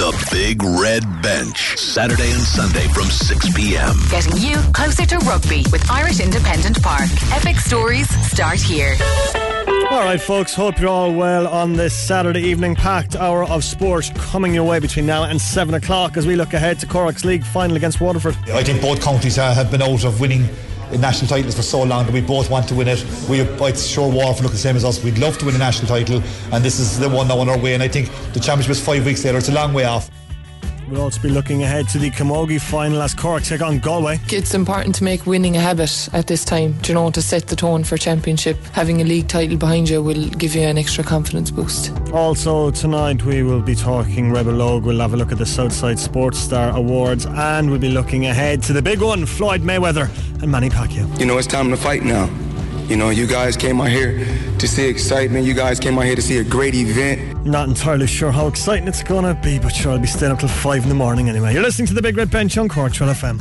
The Big Red Bench, Saturday and Sunday from 6 p.m. Getting you closer to rugby with Irish Independent Park. Epic stories start here. Alright folks, hope you're all well on this Saturday evening. Packed hour of sport coming your way between now and 7 o'clock as we look ahead to Cork's League final against Waterford. I think both counties have been out of winning national titles for so long that we both want to win it. I'm sure Waterford look the same as us. We'd love to win a national title, and this is the one now on our way, and I think the championship is 5 weeks later. It's a long way off. We'll also be looking ahead to the Camogie final as Cork take on Galway. It's important to make winning a habit at this time, to set the tone for championship. Having a league title behind you will give you an extra confidence boost. Also tonight we will be talking Rebel Logue. We'll have a look at the Southside Sports Star Awards, and we'll be looking ahead to the big one, Floyd Mayweather and Manny Pacquiao. It's time to fight now. You guys came out here to see excitement. You guys came out here to see a great event. Not entirely sure how exciting it's going to be, but sure, I'll be staying up till 5 in the morning anyway. You're listening to the Big Red Bench on Cork Trail FM.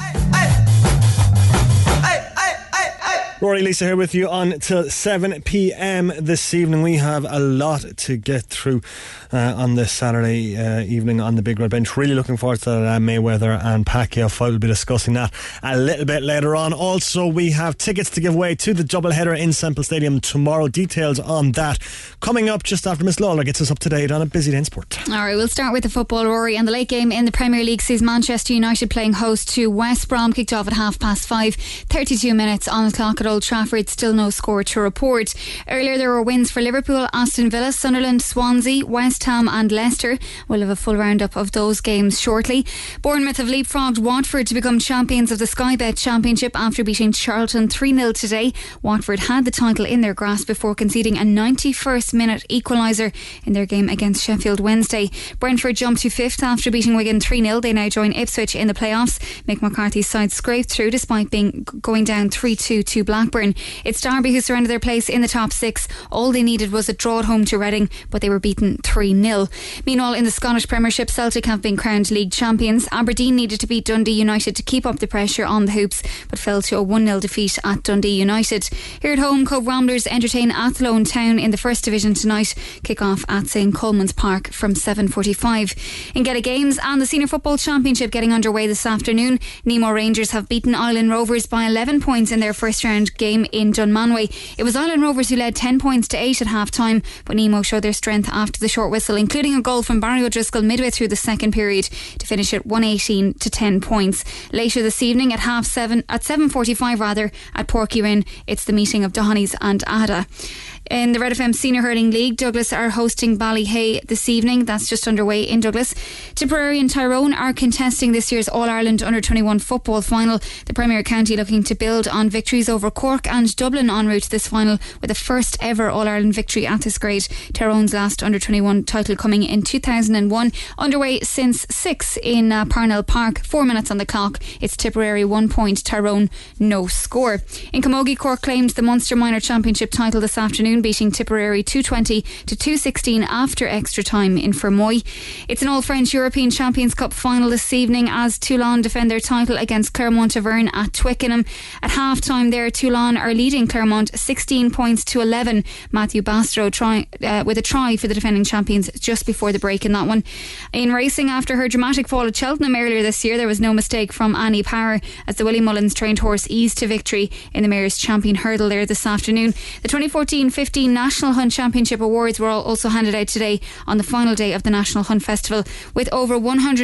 Rory, Lisa here with you until 7 p.m. this evening. We have a lot to get through on this Saturday evening on the Big Red Bench. Really looking forward to that Mayweather and Pacquiao fight. We'll be discussing that a little bit later on. Also, we have tickets to give away to the doubleheader in Semple Stadium tomorrow. Details on that coming up just after Miss Lawler gets us up to date on a busy day in sport. Alright, we'll start with the football, Rory, and the late game in the Premier League sees Manchester United playing host to West Brom. Kicked off at 5:30. 32 minutes on the clock at Old Trafford. Still no score to report. Earlier there were wins for Liverpool, Aston Villa, Sunderland, Swansea, West Ham and Leicester. We'll have a full roundup of those games shortly. Bournemouth have leapfrogged Watford to become champions of the Sky Bet Championship after beating Charlton 3-0 today. Watford had the title in their grasp before conceding a 91st minute equaliser in their game against Sheffield Wednesday. Brentford jumped to 5th after beating Wigan 3-0. They now join Ipswich in the playoffs. Mick McCarthy's side scraped through despite going down 3-2 to Blackburn. It's Derby who surrendered their place in the top 6. All they needed was a draw at home to Reading, but they were beaten 3-0. Meanwhile, in the Scottish Premiership, Celtic have been crowned league champions. Aberdeen needed to beat Dundee United to keep up the pressure on the hoops, but fell to a 1-0 defeat at Dundee United. Here at home, Cove Ramblers entertain Athlone Town in the First Division tonight. Kick off at St Coleman's Park from 7:45. In Gaelic Games and the Senior Football Championship getting underway this afternoon, Nemo Rangers have beaten Island Rovers by 11 points in their first round game in Dunmanway. It was Island Rovers who led 10 points to 8 at half time, but Nemo showed their strength after the short whistle, including a goal from Barry O'Driscoll midway through the second period to finish at 118 to 10 points. Later this evening at 7:45 at Porky it's the meeting of Dohoney's and Ada. In the Red FM Senior Hurling League, Douglas are hosting Ballyhay this evening. That's just underway in Douglas. Tipperary and Tyrone are contesting this year's All-Ireland Under-21 football final. The Premier County looking to build on victories over Cork and Dublin en route to this final with the first ever All-Ireland victory at this grade. Tyrone's last Under-21 title coming in 2001. Underway since 6 in Parnell Park. 4 minutes on the clock. It's Tipperary 1 point, Tyrone no score. In Camogie, Cork claimed the Munster Minor Championship title this afternoon, beating Tipperary 220 to 216 after extra time in Fermoy. It's an All-French European Champions Cup final this evening as Toulon defend their title against Clermont Auvergne at Twickenham. At half-time there, Toulon are leading Clermont 16 points to 11. Matthew Bastro with a try for the defending champions just before the break in that one. In racing, after her dramatic fall at Cheltenham earlier this year, there was no mistake from Annie Power as the Willie Mullins trained horse eased to victory in the Mayor's Champion Hurdle there this afternoon. The 2014-15 National Hunt Championship Awards were also handed out today on the final day of the National Hunt Festival. With over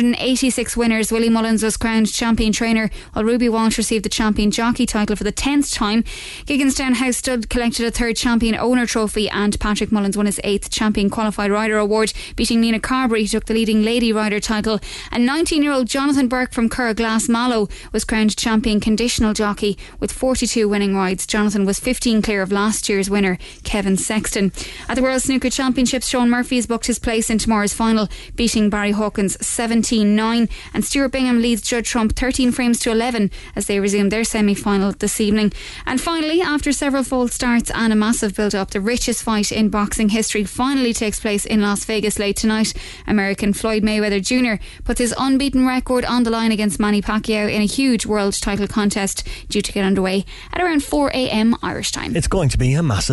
186 winners, Willie Mullins was crowned champion trainer, while Ruby Walsh received the champion jockey title for the 10th time. Gigginstown House Stud collected a 3rd champion owner trophy, and Patrick Mullins won his 8th champion qualified rider award, beating Nina Carberry, who took the leading lady rider title. And 19-year-old Jonathan Burke from Curraglass Mallow was crowned champion conditional jockey with 42 winning rides. Jonathan was 15 clear of last year's winner, Kevin Sexton. At the World Snooker Championships, Sean Murphy has booked his place in tomorrow's final, beating Barry Hawkins 17-9, and Stuart Bingham leads Judd Trump 13 frames to 11 as they resume their semi-final this evening. And finally, after several false starts and a massive build-up, the richest fight in boxing history finally takes place in Las Vegas late tonight. American Floyd Mayweather Jr. puts his unbeaten record on the line against Manny Pacquiao in a huge world title contest due to get underway at around 4 a.m. Irish time. It's going to be a massive letdown.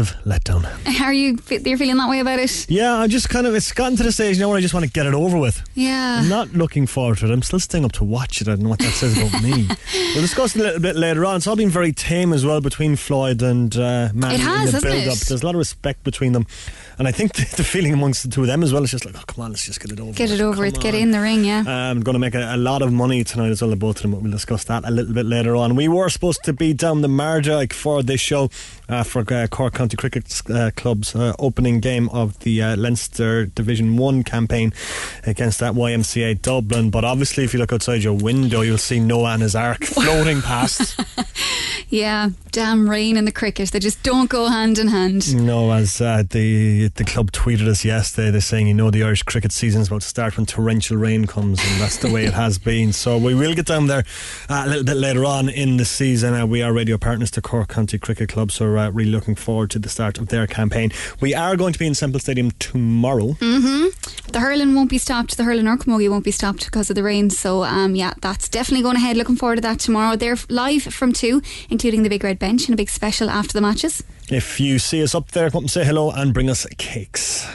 letdown. You're feeling that way about it? Yeah, I'm just it's gotten to the stage now where I just want to get it over with. Yeah. I'm not looking forward to it. I'm still staying up to watch it. I don't know what that says about me. We'll discuss it a little bit later on. It's all been very tame as well between Floyd and Manny in the build-up. There's a lot of respect between them. And I think the feeling amongst the two of them as well is just like, oh, come on, let's just get it over. Get it over with, get in the ring, yeah. I'm going to make a lot of money tonight as well, the both of them, but we'll discuss that a little bit later on. We were supposed to be down the Mardyke for this show for Cork County Cricket Club's opening game of the Leinster Division 1 campaign against that YMCA Dublin, but obviously if you look outside your window you'll see Noah and his Ark floating past. Yeah, damn rain and the cricket, they just don't go hand in hand. No, as the club tweeted us yesterday, they're saying, the Irish cricket season is about to start when torrential rain comes, and that's the way it has been. So we will get down there a little bit later on in the season. We are radio partners to Cork County Cricket Club, so really looking forward to the start of their campaign. We are going to be in Semple Stadium tomorrow. The hurling won't be stopped. The hurling or camogie won't be stopped because of the rain. So that's definitely going ahead. Looking forward to that tomorrow. They're live from 2, including the Big Red Bench and a big special after the matches. If you see us up there, come and say hello and bring us cakes.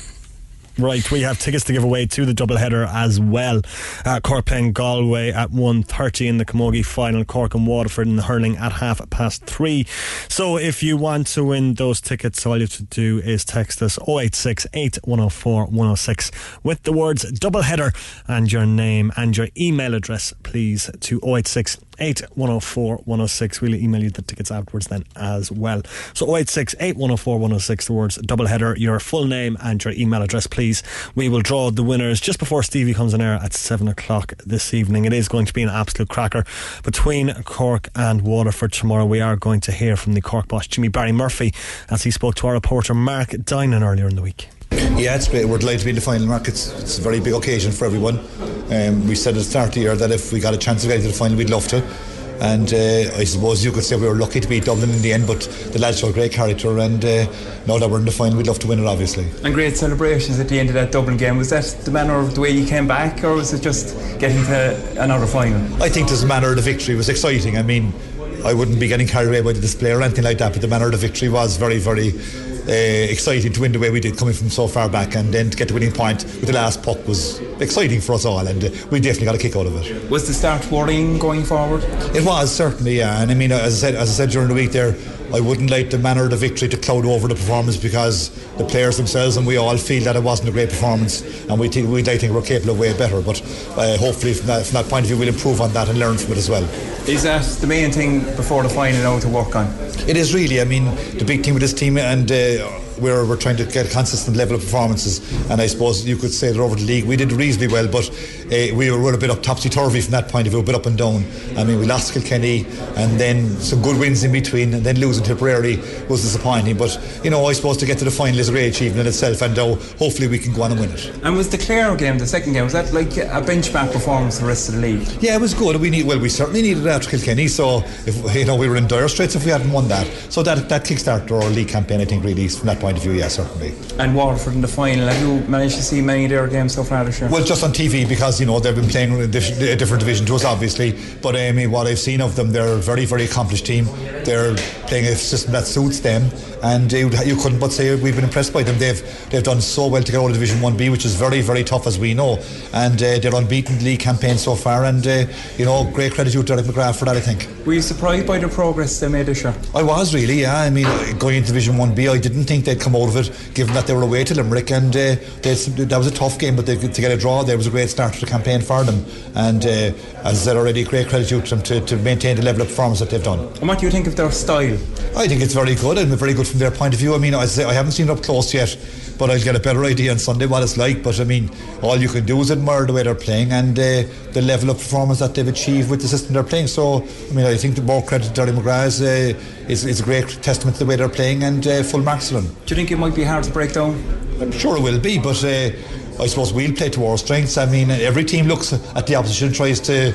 Right, we have tickets to give away to the doubleheader as well. Cork playing Galway at 1:30 in the camogie final. Cork and Waterford in the hurling at 3:30. So if you want to win those tickets, all you have to do is text us 086 8104 106 with the words doubleheader and your name and your email address, please, to 086 8104 106. We'll email you the tickets afterwards then as well. So 086 8104 106, the words doubleheader, your full name and your email address, please. We will draw the winners just before Stevie comes on air at 7 o'clock this evening. It is going to be an absolute cracker between Cork and Waterford tomorrow. We are going to hear from the Cork boss Jimmy Barry Murphy as he spoke to our reporter Mark Dinan earlier in the week. Yeah, it's great. We're delighted to be in the final, Mark. It's a very big occasion for everyone. We said at the start of the year that if we got a chance of getting to the final, we'd love to. And I suppose you could say we were lucky to beat Dublin in the end, but the lads showed great character, and now that we're in the final, we'd love to win it, obviously. And great celebrations at the end of that Dublin game. Was that the manner of the way you came back, or was it just getting to another final? I think the manner of the victory was exciting. I mean, I wouldn't be getting carried away by the display or anything like that, but the manner of the victory was very, very exciting to win the way we did, coming from so far back, and then to get the winning point with the last puck was exciting for us all, and we definitely got a kick out of it. Was the start worrying going forward? It was, certainly, yeah. And I mean, as I said during the week there, I wouldn't like the manner of the victory to cloud over the performance, because the players themselves and we all feel that it wasn't a great performance, and we think we're capable of way better, but hopefully from that point of view we'll improve on that and learn from it as well. Is that the main thing before the final now to work on? It is really. I mean, the big thing with this team, and we're trying to get a consistent level of performances, and I suppose you could say that over the league we did reasonably well, but we were a bit up topsy-turvy from that point of view, a bit up and down. I mean, we lost Kilkenny and then some good wins in between, and then losing Tipperary was disappointing, but I suppose to get to the final is a great achievement in itself, and hopefully we can go on and win it. And was the Clare game, the second game, was that like a benchmark performance for the rest of the league? Yeah, it was good. We certainly needed it after Kilkenny, so if we were in dire straits if we hadn't won that, so that kickstarted our league campaign, I think, really, from that point of view. Yeah, certainly. And Waterford in the final, have you managed to see many of their games so far this year? Well, just on TV, because they've been playing in a different division to us, obviously, but what I've seen of them, they're a very, very accomplished team. They're playing a system that suits them, and you couldn't but say we've been impressed by them. They've done so well to get out of Division 1B, which is very, very tough, as we know, and they're unbeaten in the league campaign so far, and great credit to Derek McGrath for that, I think. Were you surprised by the progress they made this year? I was, really, yeah. I mean, going into Division 1B, I didn't think they'd come out of it, given that they were away to Limerick, and that was a tough game, but to get a draw there was a great start to the campaign for them, and as I said already, great credit to them to maintain the level of performance that they've done. And what do you think of their style? I think it's very good, and very good from their point of view. I mean, I haven't seen it up close yet, but I'll get a better idea on Sunday what it's like. But I mean, all you can do is admire the way they're playing, and the level of performance that they've achieved with the system they're playing. So I mean, I think the more credit to Derry McGrath is a great testament to the way they're playing, and full marks to them. Do you think it might be hard to break down? I'm sure it will be, but I suppose we'll play to our strengths. I mean, every team looks at the opposition and tries to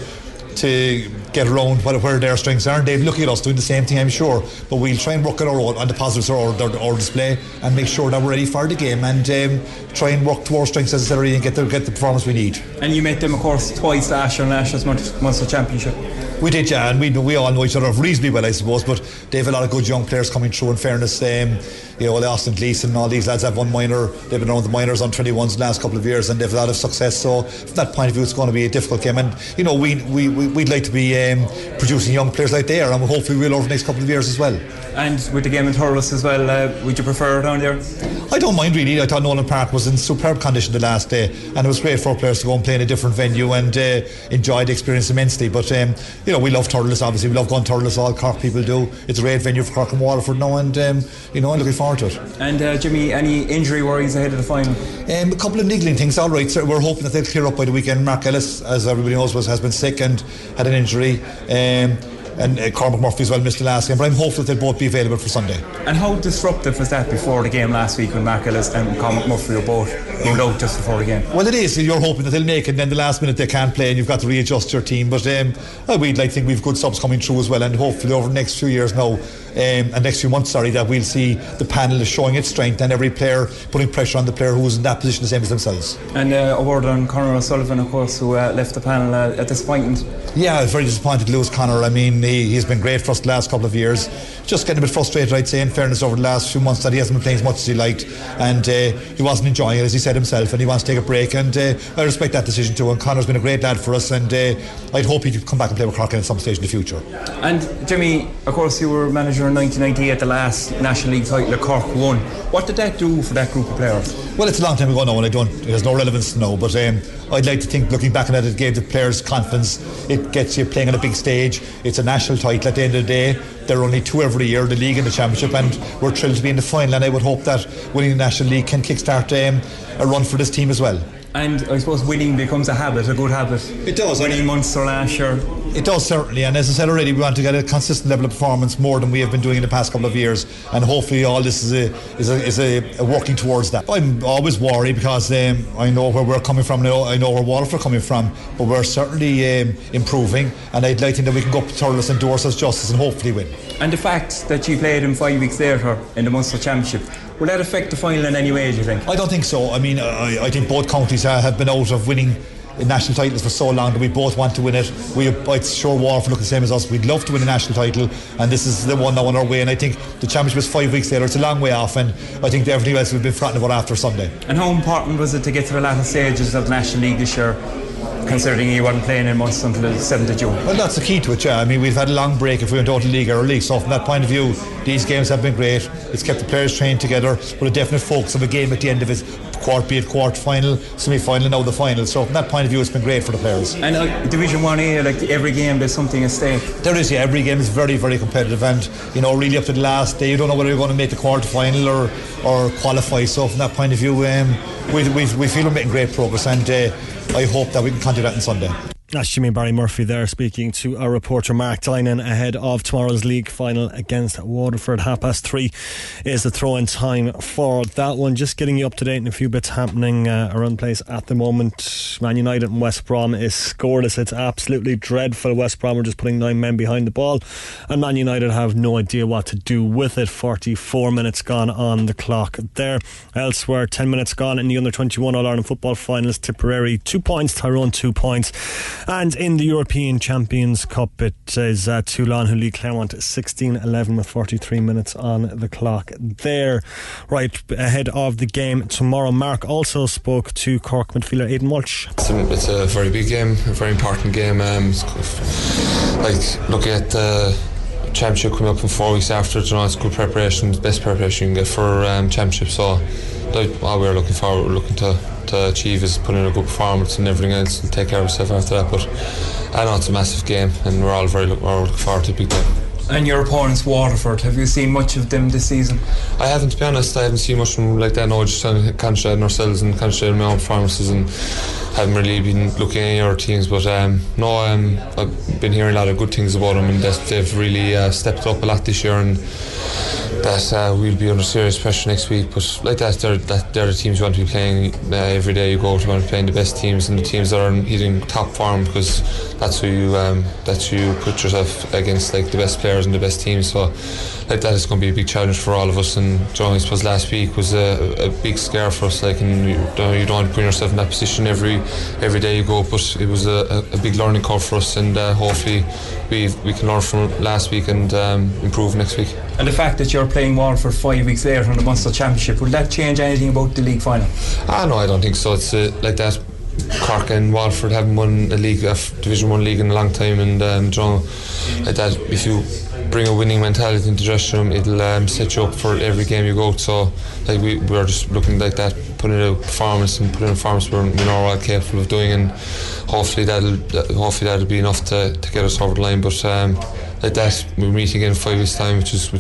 get around where their strengths are, and they'll look at us doing the same thing, I'm sure, but we'll try and work on our own, on the positives of our display, and make sure that we're ready for the game, and try and work to our strengths as and get the performance we need. And you met them, of course, twice last year in Nationals Munster Championship. We did, yeah, and we all know each other reasonably well, I suppose, but they have a lot of good young players coming through, in fairness. Austin Gleeson and all these lads have won minor. They've been around the minors on 21s the last couple of years, and they've a lot of success. So from that point of view, it's going to be a difficult game. And we'd like to be producing young players like they are, and hopefully we'll over the next couple of years as well. And with the game in Thurles as well, would you prefer down there? I don't mind really. I thought Nolan Park was in superb condition the last day, and it was great for our players to go and play in a different venue and enjoy the experience immensely. But we love Thurles, obviously. We love going to Thurles, all Cork people do. It's a great venue for Cork and Waterford now, and I'm looking forward to it. And Jimmy, any injury worries ahead of the final? A couple of niggling things, all right. So we're hoping that they'll clear up by the weekend. Mark Ellis, as everybody knows, has been sick and had an injury. And Cormac Murphy as well missed the last game, but I'm hopeful they'll both be available for Sunday. And how disruptive was that before the game last week when Mark Ellis and Cormac Murphy were both ruled out just before the game? Well, it is. You're hoping that they'll make it, and then the last minute they can't play, and you've got to readjust your team. But we'd like to think we've good subs coming through as well, and hopefully over the next few years now, and next few months, that we'll see the panel is showing its strength and every player putting pressure on the player who's in that position the same as themselves. And a word on Conor O'Sullivan, of course, who left the panel at disappointment. Yeah, I was very disappointed to lose Conor. I mean, he's been great for us the last couple of years. Just getting a bit frustrated, I'd say, in fairness, over the last few months that he hasn't been playing as much as he liked, and he wasn't enjoying it, as he said himself, and he wants to take a break, and I respect that decision too. And Conor's been a great lad for us, and I'd hope he could come back and play with Cork at some stage in the future. And Jimmy, of course, you were manager in 1998 at the last National League title that Cork won. What did that do for that group of players? Well, it's a long time ago now, and it has no relevance now, but I'd like to think, looking back on it gave the players confidence. It gets you playing on a big stage. It's a national title at the end of the day. There are only two every year, the league and the championship, and we're thrilled to be in the final, and I would hope that winning the National League can kickstart a run for this team as well. And I suppose winning becomes a habit, a good habit. It does. Winning Munster last year. It does, certainly, and as I said already, we want to get a consistent level of performance more than we have been doing in the past couple of years, and hopefully all this is a working towards that. I'm always worried because I know where we're coming from now, I know where Waterford are coming from, but we're certainly improving, and I'd like to think that we can go up to Thurles and do ourselves justice and hopefully win. And the fact that you played him 5 weeks later in the Munster Championship, will that affect the final in any way, do you think? I don't think so. I mean, I think both counties have been out of winning national titles for so long that we both want to win it. I'm sure Waterford look the same as us. We'd love to win a national title, and this is the one now on our way, and I think the championship is 5 weeks later. It's a long way off, and I think everything else will be fronting about after Sunday. And how important was it to get to the latter stages of the National League this year, considering he wasn't playing in Munster until the 7th of June? Well, that's the key to it, yeah. I mean, we've had a long break if we went out to the league early, so from that point of view, these games have been great. It's kept the players trained together with a definite focus of a game at the end of it, be it quarter final, semi-final, and now the final. So from that point of view, it's been great for the players. And Division 1A, like every game, there's something at stake. There is, yeah. Every game is very, very competitive, and really up to the last day, you don't know whether you're going to make the quarter final or qualify. So from that point of view, we feel we're making great progress, and I hope that we can continue that on Sunday. That's Jimmy Barry Murphy there speaking to our reporter Mark Dinan ahead of tomorrow's league final against Waterford. 3:30 is the throw-in time for that one. Just getting you up to date on a few bits happening around the place at the moment. Man United and West Brom is scoreless. It's absolutely dreadful. West Brom are just putting 9 men behind the ball, and Man United have no idea what to do with it. 44 minutes gone on the clock there. Elsewhere, 10 minutes gone in the under-21 All-Ireland football finals. Tipperary 2 points, Tyrone 2 points. And in the European Champions Cup, it is Toulon who lead Clermont 16-11 with 43 minutes on the clock there. Right ahead of the game tomorrow, Mark also spoke to Cork midfielder Aidan Walsh. It's a very big game, a very important game. Looking at the championship coming up in 4 weeks after, it's good preparation, best preparation you can get for championship. So what we're looking to achieve is put in a good performance and everything else and take care of ourselves after that. But I know it's a massive game, and we're all looking forward to a big game. And your opponents, Waterford, have you seen much of them this season? I haven't, to be honest. I haven't seen much from like that. No, just concentrating on ourselves and concentrating on my own performances, and haven't really been looking at any other teams. But I've been hearing a lot of good things about them, and that they've really stepped up a lot this year, and that we'll be under serious pressure next week. But like that, they're the teams you want to be playing every day you go to. You want to be playing the best teams and the teams that are hitting top form, because that's who you put yourself against, like the best players and the best teams. So like that is going to be a big challenge for all of us. And I suppose last week was a big scare for us. And you don't want to put yourself in that position every every day you go, but it was a big learning curve for us, and hopefully we can learn from last week and improve next week. And the fact that you're playing Waterford 5 weeks later in the Munster Championship, will that change anything about the league final? No, I don't think so. It's like that. Cork and Waterford haven't won a league, Division 1 league in a long time, and like that, if you bring a winning mentality into the dressing room, it'll set you up for every game you go. So like we're just looking like that, putting in a performance we're not all capable of doing, and hopefully that'll be enough to get us over the line. But like that, we're meeting again in 5 weeks' time, which is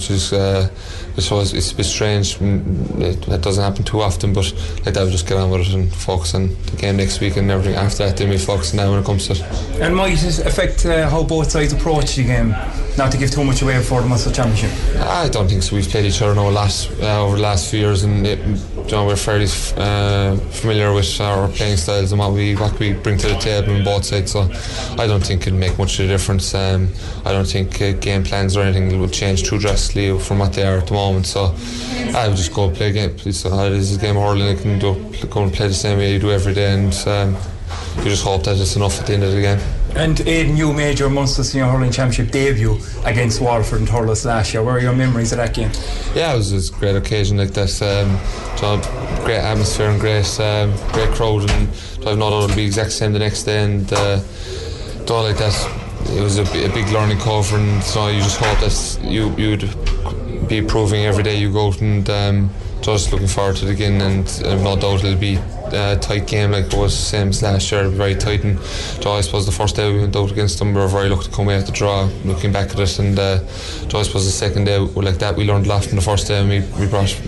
it's a bit strange. That doesn't happen too often, but like that, we'll just get on with it and focus on the game next week, and everything after that then we focus now when it comes to it. And might it affect how both sides approach the game, not to give too much away before the Munster Championship? I don't think so. We've played each other now over the last few years, and we're fairly familiar with our playing styles and what we bring to the table on both sides, so I don't think it'll make much of a difference. I don't think game plans or anything will change too drastically from what they are at the moment, so I would just go play a game. It is a game of hurling. I can go and play the same way you do every day, and you just hope that it's enough at the end of the game. And Aidan, you made your Munster Senior Hurling Championship debut against Waterford and Thurles last year. What are your memories of that game? Yeah, it was a great occasion like that. Great atmosphere and great crowd, and I've no doubt it'll be exact same the next day, and like that. It was a big learning curve, and so you just hope that you'd be improving every day you go out, and just looking forward to it again, and no doubt it'll be a tight game like it was same as last year, very tight. And I suppose the first day we went out against them, we were very lucky to come away with the draw, looking back at it, and I suppose the second day like that, we learned a lot from the first day, and we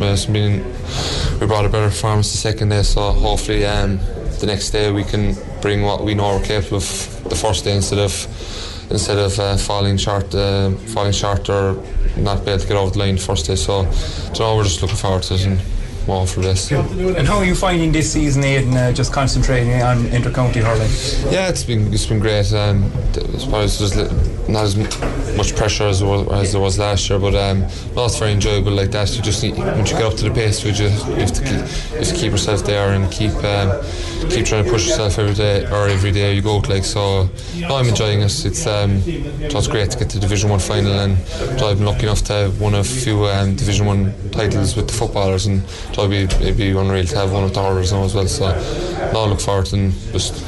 brought a better performance the second day, so hopefully the next day we can bring what we know we're capable of the first day, instead of falling short or not be able to get over the line the first day. So we're just looking forward to it and more for this. And how are you finding this season, Aidan, just concentrating on inter-county hurling? Yeah, it's been great. I suppose there's not as much pressure as there was last year, but it's very enjoyable like that. You just need, once you get up to the pace, you have to keep yourself there and keep trying to push yourself every day you go out, like. So I'm enjoying it. It's great to get to the Division 1 final, and I've been lucky enough to have won a few Division 1 titles with the footballers, and it'd be unreal to have one with the hurlers now as well. So I look forward to, and just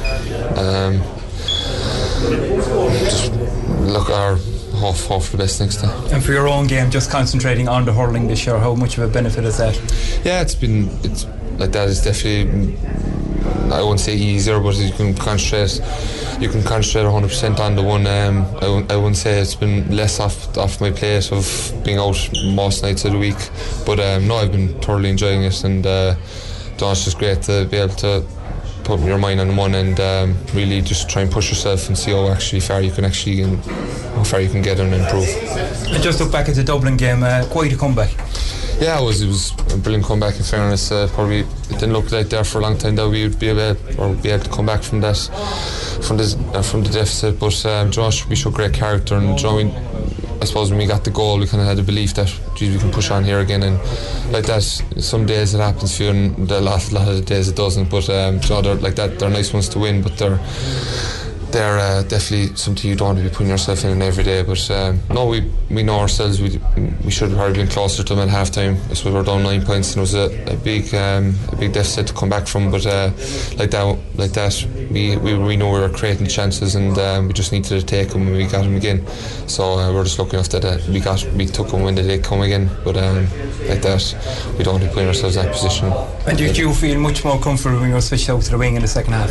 look our hope for the best next time. And for your own game, just concentrating on the hurling this year, how much of a benefit is that? Yeah, it's like that. It's definitely, I won't say easier, but you can concentrate 100% on the one. I wouldn't say it's been less off my plate of being out most nights of the week, but I've been thoroughly enjoying it, and it's just great to be able to put your mind on one and really just try and push yourself and see how far you can get and improve. And just look back at the Dublin game, quite a comeback. Yeah, it was a brilliant comeback, in fairness. Probably it didn't look like there for a long time that we would be able to come back from the deficit, but we showed great character, and I suppose when we got the goal, we kind of had the belief that we can push on here again, and like that. Some days it happens for you, and a lot of the days it doesn't. But they're like that. They're nice ones to win, but they're definitely something you don't want to be putting yourself in every day. But we know ourselves. We should have probably been closer to them at half time. I suppose we're down 9 points, and it was a big deficit to come back from. But like that, we know we were creating chances, and we just needed to take them, and we got them again. So we're just lucky enough that we took them when they did come again. But like that, we don't want to be putting ourselves in that position. And did you feel much more comfortable when you were switched out to the wing in the second half?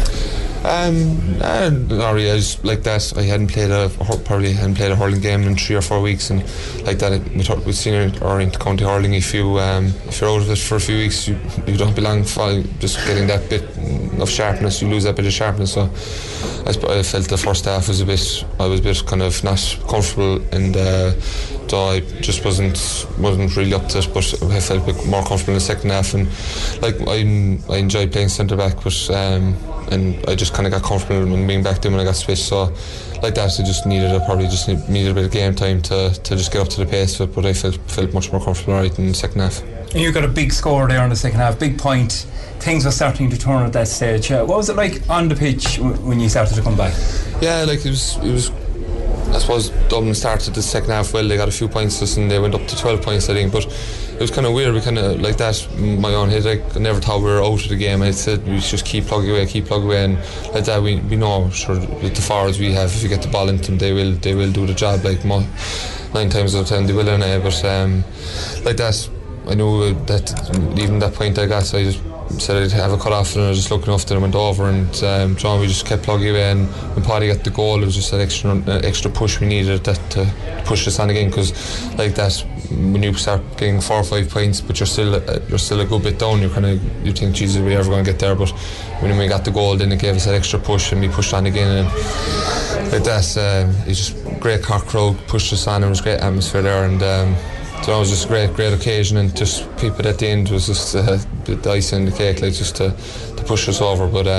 Not really. I just like that. I probably hadn't played a hurling game in 3 or 4 weeks, and like that, with senior or inter-county hurling, if you're out of it for a few weeks, you don't belong. Just getting that bit of sharpness, you lose that bit of sharpness. So I felt the first half was I was a bit kind of not comfortable, and so I just wasn't really up to it. But I felt a bit more comfortable in the second half, and like I enjoyed playing centre back, but and I just kind of got comfortable in being back there when I got switched. So like that, I just needed a bit of game time to just get up to the pace of it. But I felt much more comfortable in the second half. And you got a big score there in the second half, big point. Things were starting to turn at that stage. What was it like on the pitch when you started to come back? Yeah, like it was. I suppose Dublin started the second half well. They got a few points us and they went up to 12 points, I think. But it was kind of weird. We kind of like that. In my own head, I never thought we were out of the game. I said we just keep plugging away, and like that we know sure with the forwards we have, if you get the ball into them, they will do the job. Like 9 times out of 10 they will anyway. But like that, I knew that even that point I got, so I just said I'd have a cut off, and I was just looking after them, went over, and John, we just kept plugging away. And when Paddy got the goal, it was just that extra push we needed that to push us on again, because like that, when you start getting 4 or 5 points but you're still a good bit down, you think, Jesus, are we ever going to get there? But when we got the goal, then it gave us that extra push and we pushed on again, and like that, it's just great Cork crowd pushed us on, and it was great atmosphere there, and so it was just a great occasion, and just people at the end was just the icing on the cake, like just to push us over. But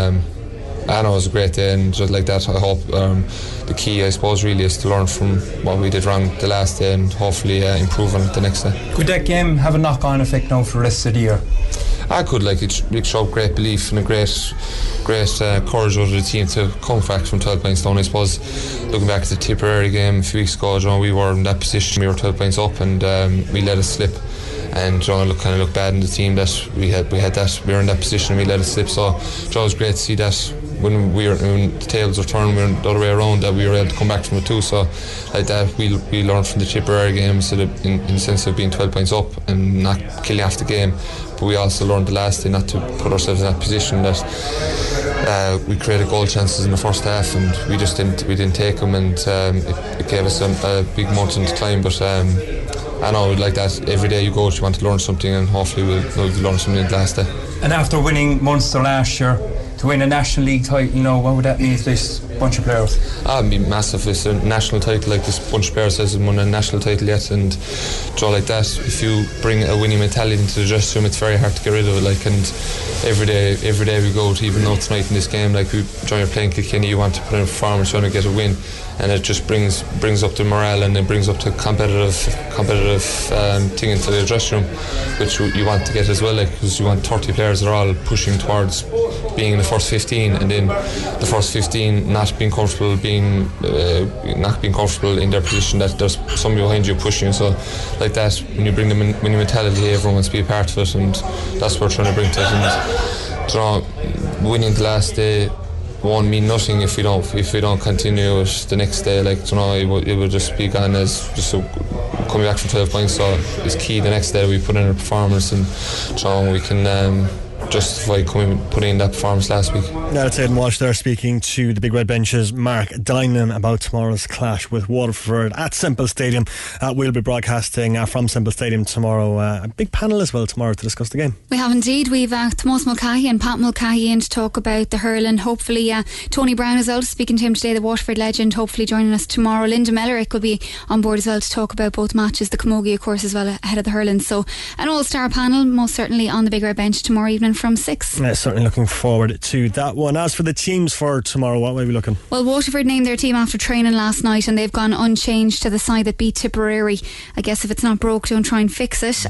I know it was a great day, and just like that, I hope the key, I suppose, really is to learn from what we did wrong the last day and hopefully improve on it the next day. Could that game have a knock-on effect now for the rest of the year? I could, like it showed great belief and a great courage out of the team to come back from 12 points down. I suppose looking back at the Tipperary game a few weeks ago, John, we were in that position, we were 12 points up, and we let it slip, and John kind of looked bad in the team that we were in that position and we let it slip. So John, it was great to see that when the tables were turned, we were the other way around, that we were able to come back from it too. So like that, we learned from the Tipperary game, so that in the sense of being 12 points up and not killing off the game. But we also learned the last day not to put ourselves in that position that we created goal chances in the first half and we didn't take them, and it gave us a big mountain to climb. But I know, like that, every day you go, you want to learn something, and hopefully we'll learn something the last day. And after winning Munster last year, to win a National League title, what would that mean to this bunch of players? It'd be massive. It's a national title. Like, this bunch of players hasn't won a national title yet, and like that, if you bring a winning mentality into the dressing room, it's very hard to get rid of it. Like, and every day we go to, even though tonight in this game, like, you're playing Kilkenny, you want to put in a performance, you want to get a win, and it just brings up the morale, and it brings up the competitive thing into the dressing room, which you want to get as well, like, because you want 30 players that are all pushing towards being in the first 15, and then the first 15 not being comfortable in their position, that there's somebody behind you pushing you. So like that, when you bring the winning mentality, everyone wants to be a part of it, and that's what we're trying to bring to it. And winning the last day won't mean nothing if we don't continue it the next day. Like, it would just be gone as just coming back from 12 points. So it's key the next day we put in a performance, and we can justify putting in that performance last week. That's Aidan Walsh there speaking to the Big Red Bench's Mark Dinan about tomorrow's clash with Waterford at Semple Stadium. We'll be broadcasting from Semple Stadium tomorrow. A big panel as well tomorrow to discuss the game. We have indeed. We've Tomás Mulcahy and Pat Mulcahy in to talk about the hurling. Hopefully Tony Brown as well, speaking to him today, the Waterford legend, hopefully joining us tomorrow. Linda Mellerick will be on board as well to talk about both matches, the Camogie of course as well ahead of the hurling. So an all-star panel most certainly on the Big Red Bench tomorrow evening from 6. Certainly looking forward to that one. As for the teams for tomorrow, what way are we looking? Well, Waterford named their team after training last night, and they've gone unchanged to the side that beat Tipperary. I guess if it's not broke, don't try and fix it.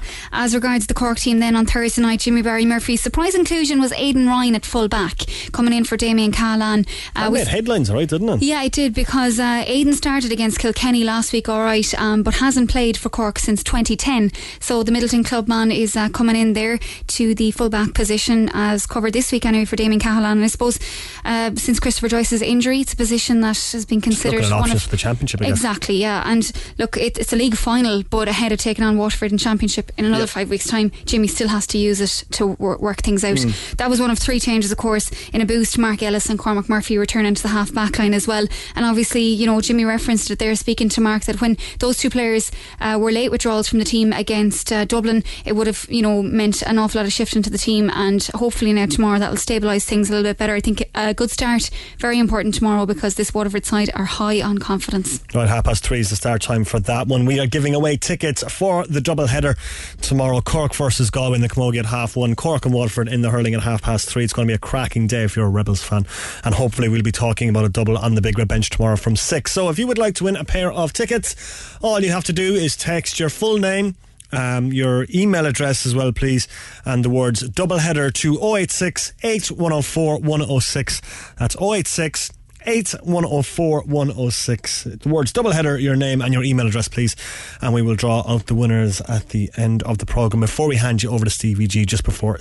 As regards the Cork team then on Thursday night, Jimmy Barry Murphy's surprise inclusion was Aidan Ryan at full back, coming in for Damien Cahalane. Made headlines, alright, didn't it? Yeah, it did, because Aidan started against Kilkenny last week, alright, but hasn't played for Cork since 2010. So the Middleton club man is coming in there to the full back position, as covered this week anyway for Damien Cahalane. And I suppose since Christopher Joyce's injury, it's a position that has been considered one of the championship, I guess. Exactly, yeah. And look, it's a league final, but ahead of taking on Waterford in championship in another 5 weeks' time, Jimmy still has to use it to work things out. That was one of 3 changes, of course, in a boost. Mark Ellis and Cormac Murphy returning to the half back line as well. And obviously, Jimmy referenced it there, speaking to Mark, that when those 2 players were late withdrawals from the team against Dublin, it would have meant an awful lot of shift into the team, and hopefully now tomorrow that'll stabilise things a little bit better. I think a good start, very important tomorrow, because this Waterford side are high on confidence. Right, 3:30 is the start time for that one. We are giving away tickets for the double header tomorrow. Cork versus Galway in the Camogie at 1:30, Cork and Waterford in the hurling at 3:30. It's going to be a cracking day if you're a Rebels fan, and hopefully we'll be talking about a double on the Big Red Bench tomorrow from 6. So if you would like to win a pair of tickets, all you have to do is text your full name your email address as well, please, and the words doubleheader to 086 8104 106. That's 086 8104 106. The words doubleheader, your name and your email address, please, and we will draw out the winners at the end of the programme before we hand you over to Stevie G just before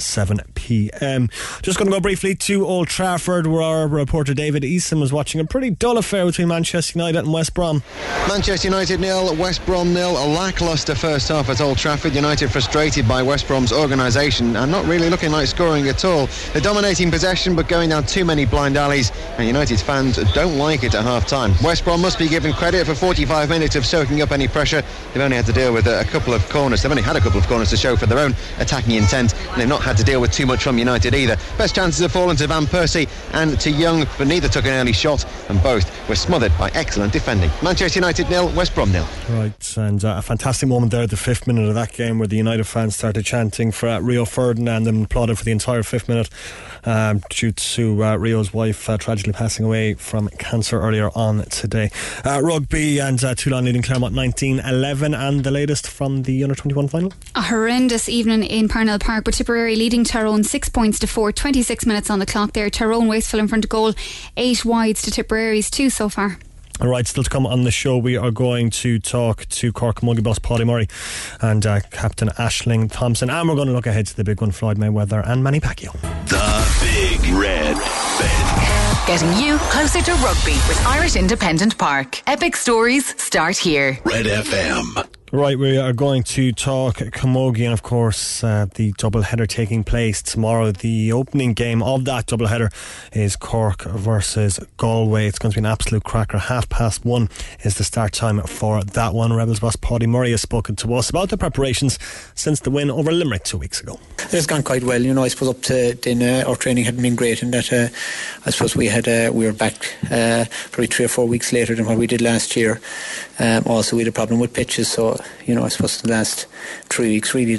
7pm. Just going to go briefly to Old Trafford, where our reporter David Eason was watching a pretty dull affair between Manchester United and West Brom. Manchester United 0, West Brom 0. A lacklustre first half at Old Trafford. United frustrated by West Brom's organisation and not really looking like scoring at all. They're dominating possession but going down too many blind alleys, and United fans don't like it at half-time. West Brom must be given credit for 45 minutes of soaking up any pressure. They've only had to deal with a couple of corners. They've only had a couple of corners to show for their own attacking intent, and they've not had to deal with too much from United either. Best chances have fallen to Van Persie and to Young, but neither took an early shot, and both were smothered by excellent defending. Manchester United 0, West Brom 0. Right, and a fantastic moment there at the 5th minute of that game where the United fans started chanting for Rio Ferdinand and applauded for the entire 5th minute due to Rio's wife tragically passing away from cancer earlier on today. Rugby, and Toulon leading Claremont 19-11, and the latest from the Under-21 final. A horrendous evening in Parnell Park, with Tipperary leading Tyrone 6 points to 4, 26 minutes on the clock there. Tyrone wasteful in front of goal, 8 wides to Tipperary's 2 so far. Alright, still to come on the show, we are going to talk to Cork Camogie boss Paddy Murray and Captain Aisling Thompson, and we're going to look ahead to the big one, Floyd Mayweather and Manny Pacquiao. The Big Red Bench. Getting you closer to rugby with Irish Independent Park. Epic stories start here. Red FM. Right, we are going to talk camogie, and of course the doubleheader taking place tomorrow. The opening game of that doubleheader is Cork versus Galway. It's going to be an absolute cracker. 1:30 is the start time for that one. Rebels boss Paddy Murray has spoken to us about the preparations since the win over Limerick 2 weeks ago. It's gone quite well, I suppose up to then our training hadn't been great, and that I suppose we were back probably 3 or 4 weeks later than what we did last year. Also we had a problem with pitches, so I suppose the last 3 weeks really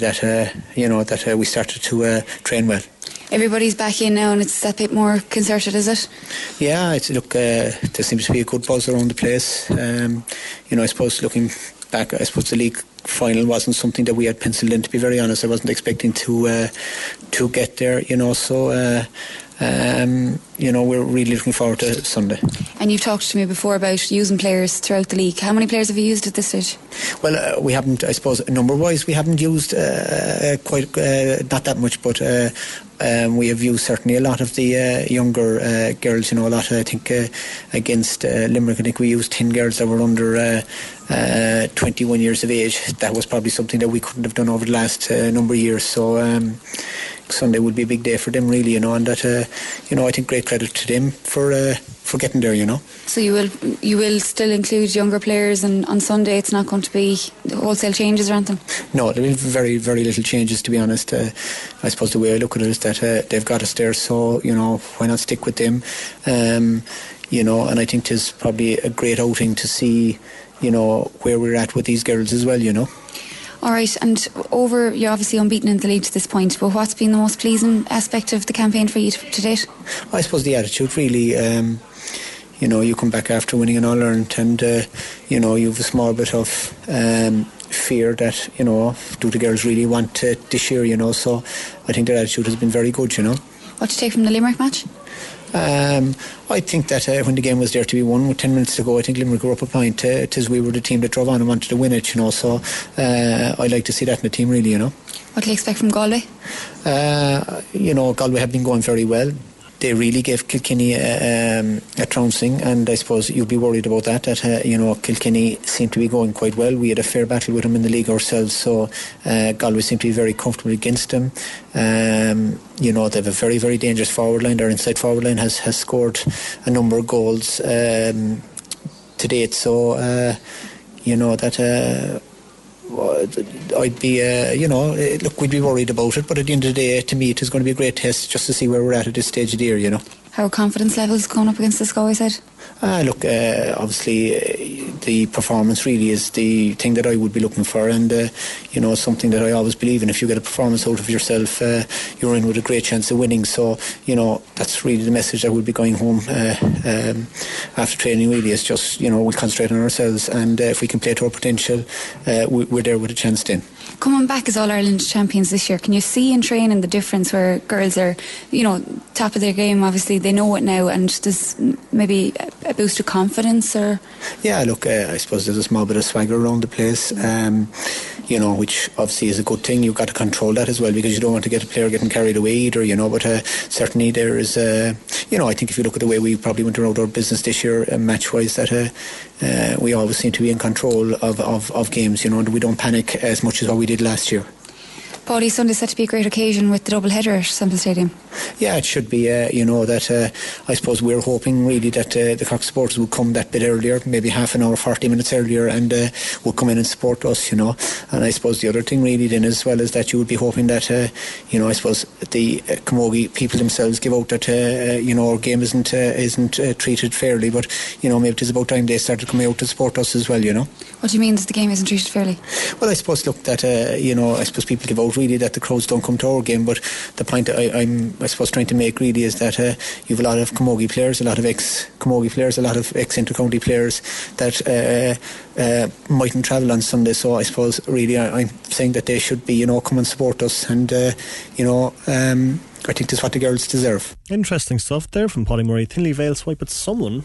that we started to train well. Everybody's back in now and it's a bit more concerted, is it? Yeah, there seems to be a good buzz around the place. I suppose looking back, I suppose the league final wasn't something that we had penciled in, to be very honest. I wasn't expecting to get there, so we're really looking forward to Sunday. And you've talked to me before about using players throughout the league. How many players have you used at this stage? Well, we haven't, I suppose, number-wise, we haven't used quite not that much, but we have used certainly a lot of the younger girls. A lot. I think against Limerick, I think we used 10 girls that were under 21 years of age. That was probably something that we couldn't have done over the last number of years. So Sunday would be a big day for them, really, and that I think great credit to them for getting there, So you will still include younger players, and on Sunday it's not going to be wholesale changes or anything? No, there will be very, very little changes, to be honest. I suppose the way I look at it is that they've got us there, so why not stick with them? And I think there's probably a great outing to see where we're at with these girls as well, Alright, and you're obviously unbeaten in the league to this point, but what's been the most pleasing aspect of the campaign for you to date? I suppose the attitude, really. You come back after winning an All-Ireland and you have a small bit of fear that do the girls really want this year, so I think their attitude has been very good. What do you take from the Limerick match? I think that when the game was there to be won with 10 minutes to go, I think Limerick were up a point. We were the team that drove on and wanted to win it, so I like to see that in the team, really. What do you expect from Galway? Galway have been going very well. They really gave Kilkenny a trouncing, and I suppose you'd be worried about that Kilkenny seemed to be going quite well. We had a fair battle with them in the league ourselves, so Galway seemed to be very comfortable against them. They have a very, very dangerous forward line. Their inside forward line has scored a number of goals to date, so I'd be, look, we'd be worried about it, but at the end of the day, to me, it is going to be a great test just to see where we're at this stage of the year, How are confidence levels going up against this Galway side? Obviously, the performance really is the thing that I would be looking for, and something that I always believe in. If you get a performance out of yourself, you're in with a great chance of winning. So that's really the message that we'll be going home after training. Really, is just we concentrate on ourselves, and if we can play to our potential, we're there with a chance then. Coming back as All-Ireland champions this year, can you see in training the difference where girls are, top of their game? Obviously they know it now, and there's maybe a boost of confidence, or? Yeah, look, I suppose there's a small bit of swagger around the place, which obviously is a good thing. You've got to control that as well, because you don't want to get a player getting carried away either, but certainly there is, I think if you look at the way we probably went around our business this year, match-wise, that we always seem to be in control of games, and we don't panic as much as what we did last year. Paulie, Sunday's set to be a great occasion with the double header at Semple Stadium. Yeah, it should be. That I suppose we're hoping really that the Cork supporters will come that bit earlier, maybe half an hour, 40 minutes earlier, and will come in and support us. And I suppose the other thing really then as well is that you would be hoping that I suppose the Camogie people themselves give out that our game isn't treated fairly, but maybe it's about time they started coming out to support us as well. What do you mean that the game isn't treated fairly? Well, I suppose that I suppose people give out really that the crowds don't come to our game, but the point I'm I suppose trying to make really is that you have a lot of Camogie players, a lot of ex-Camogie players, a lot of ex-inter-county players that mightn't travel on Sunday. So I suppose really I'm saying that they should be come and support us, and I think that's what the girls deserve. Interesting stuff there from Polly Murray. Thinly veiled swipe at someone.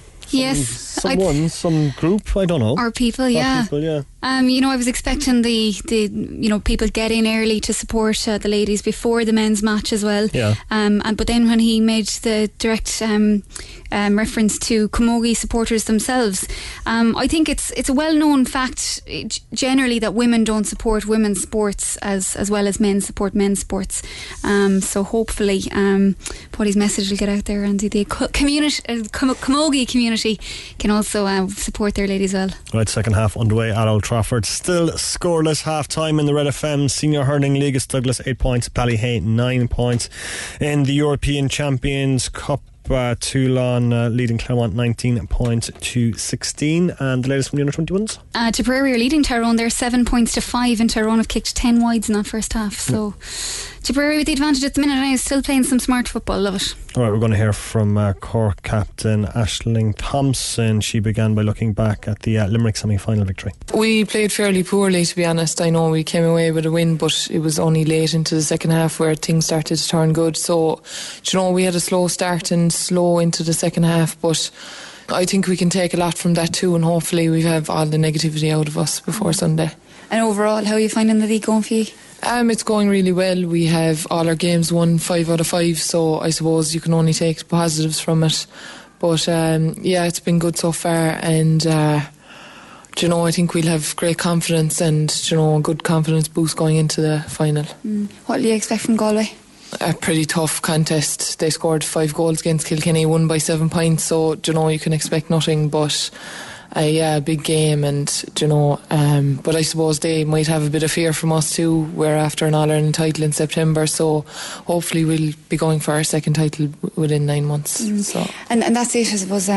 Some group, I don't know. Or people, yeah. I was expecting the people get in early to support the ladies before the men's match as well. Yeah. But then when he made the direct reference to Camogie supporters themselves, I think it's a well-known fact generally that women don't support women's sports as well as men support men's sports. So hopefully Paulie's message will get out there, and the Camogie community can also support their ladies well. Right, second half underway at Old Trafford. Still scoreless half time in the Red FM Senior Hurling League. It's Douglas 8 points, Ballyhea 9 points. In the European Champions Cup, Toulon leading Clermont 19 points to 16. And the latest from the under-21s? Tipperary are leading Tyrone. They're 7 points to 5, and Tyrone have kicked 10 wides in that first half. So Tipperary with the advantage at the minute, and is still playing some smart football. Love it. Alright, we're going to hear from Cork captain Aisling Thompson. She began by looking back at the Limerick semi-final victory. We played fairly poorly, to be honest. I know we came away with a win, but it was only late into the second half where things started to turn good. So, we had a slow start and slow into the second half, but I think we can take a lot from that too, and hopefully we have all the negativity out of us before Sunday. And overall, how are you finding the league going for you? It's going really well. We have all our games won 5 out of 5, so I suppose you can only take positives from it. But it's been good so far, and I think we'll have great confidence and a good confidence boost going into the final. What do you expect from Galway? A pretty tough contest. They scored 5 goals against Kilkenny, won by 7 points, so you can expect nothing but a big game, and but I suppose they might have a bit of fear from us too. We're after an All-Ireland title in September, so hopefully we'll be going for our second title within 9 months. So. And that's it, I suppose.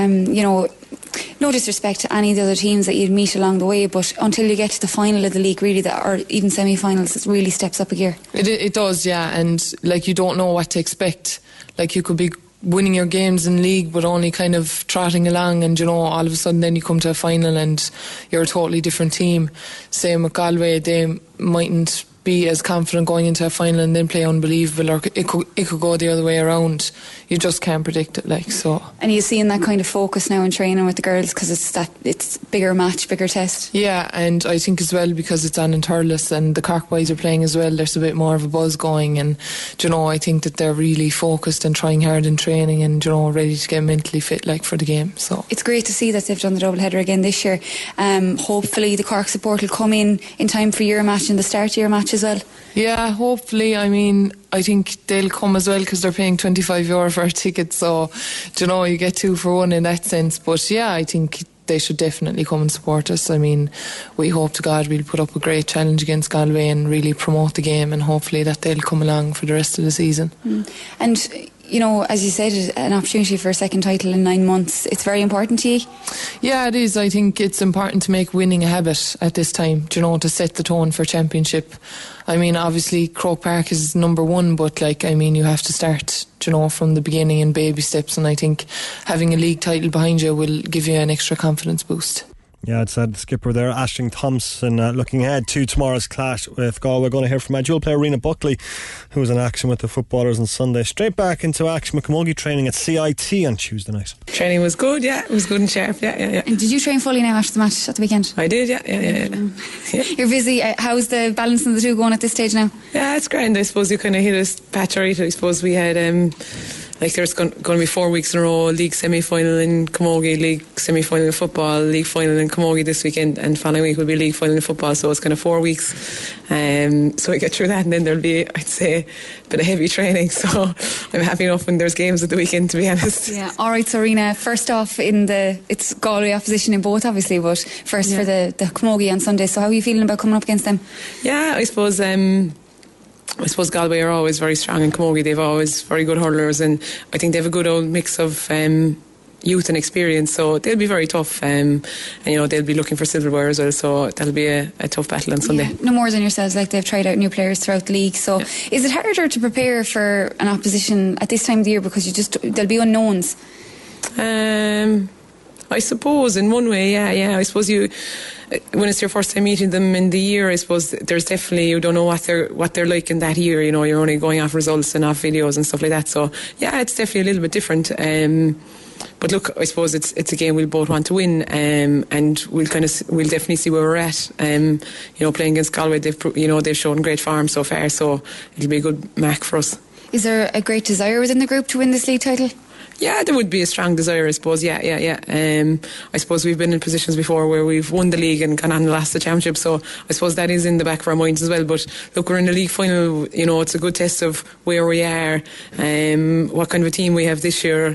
No disrespect to any of the other teams that you'd meet along the way, but until you get to the final of the league, really, or even semi-finals, it really steps up a gear. It does, yeah, and you don't know what to expect. You could be winning your games in league but only kind of trotting along, and all of a sudden then you come to a final and you're a totally different team. Same with Galway, they mightn't be as confident going into a final and then play unbelievable, or it could go the other way around. You just can't predict it, so. And you're seeing that kind of focus now in training with the girls because it's bigger match, bigger test. Yeah, and I think as well because it's on in Thurles and the Cork boys are playing as well, there's a bit more of a buzz going, and I think that they're really focused and trying hard in training and ready to get mentally fit for the game. So it's great to see that they've done the double header again this year. Hopefully the Cork support will come in time for your match and the start of your match as well. Yeah, hopefully. I think they'll come as well because they're paying €25 for a ticket, so you get 2 for 1 in that sense. But yeah, I think they should definitely come and support us. We hope to God we'll put up a great challenge against Galway and really promote the game, and hopefully that they'll come along for the rest of the season. And as you said, an opportunity for a second title in 9 months, it's very important to you. Yeah, it is. I think it's important to make winning a habit at this time, to set the tone for championship. Obviously Croke Park is number 1, but you have to start from the beginning in baby steps, and I think having a league title behind you will give you an extra confidence boost. Yeah, it's the skipper there, Aisling Thompson, looking ahead to tomorrow's clash with Galway. We're going to hear from dual player Rena Buckley, who was in action with the footballers on Sunday. Straight back into action with Camogie training at CIT on Tuesday night. Training was good, yeah. It was good and sharp, yeah. And did you train fully now after the match at the weekend? I did, yeah. You're busy. How's the balance of the two going at this stage now? Yeah, it's grand. I suppose you kind of hit a patch right. I suppose we had there's going to be 4 weeks in a row, league semi-final in Camogie, league semi-final in football, league final in Camogie this weekend, and following week will be league final in football, so it's kind of 4 weeks. So I get through that, and then there'll be, I'd say, a bit of heavy training, so I'm happy enough when there's games at the weekend, to be honest. Yeah, alright, Serena, first off, it's Galway opposition in both, obviously, but first for the Camogie on Sunday, so how are you feeling about coming up against them? Yeah, I suppose Galway are always very strong in Camogie. They've always very good hurlers, and I think they have a good old mix of youth and experience, so they'll be very tough, and they'll be looking for silverware as well, so that'll be a tough battle on Sunday. Yeah, no more than yourselves, like they've tried out new players throughout the league, so is it harder to prepare for an opposition at this time of the year because there'll be unknowns? I suppose in one way, yeah. I suppose when it's your first time meeting them in the year, I suppose there's definitely, you don't know what they're like in that year. You're only going off results and off videos and stuff like that. So yeah, it's definitely a little bit different. But look, I suppose it's a game we'll both want to win, and we'll definitely see where we're at. Playing against Galway, they've shown great form so far, so it'll be a good mark for us. Is there a great desire within the group to win this league title? Yeah, there would be a strong desire, I suppose. Yeah. I suppose we've been in positions before where we've won the league and gone on and lost the championship, so I suppose that is in the back of our minds as well. But look, we're in the league final, it's a good test of where we are, what kind of a team we have this year,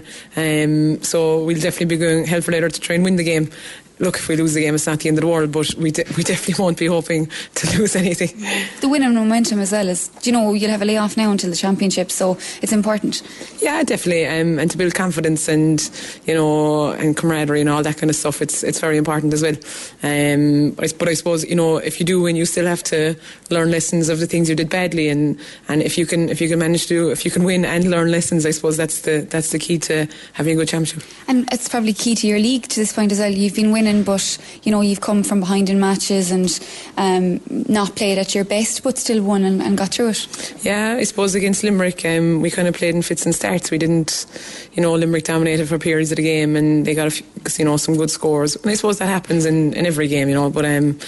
so we'll definitely be going hell for leather to try and win the game. Look, if we lose the game, it's not the end of the world, but we definitely won't be hoping to lose anything. The win and momentum as well is, you'll have a layoff now until the championship, so it's important. Yeah, definitely, and to build confidence and and camaraderie and all that kind of stuff, it's very important as well. But I suppose if you do win, you still have to learn lessons of the things you did badly, and if you can win and learn lessons, I suppose that's the key to having a good championship. And it's probably key to your league to this point as well. You've been winning, but you've come from behind in matches and not played at your best, but still won and got through it. Yeah, I suppose against Limerick, we kind of played in fits and starts. We didn't, Limerick dominated for periods of the game, and they got some good scores. And I suppose that happens in every game, but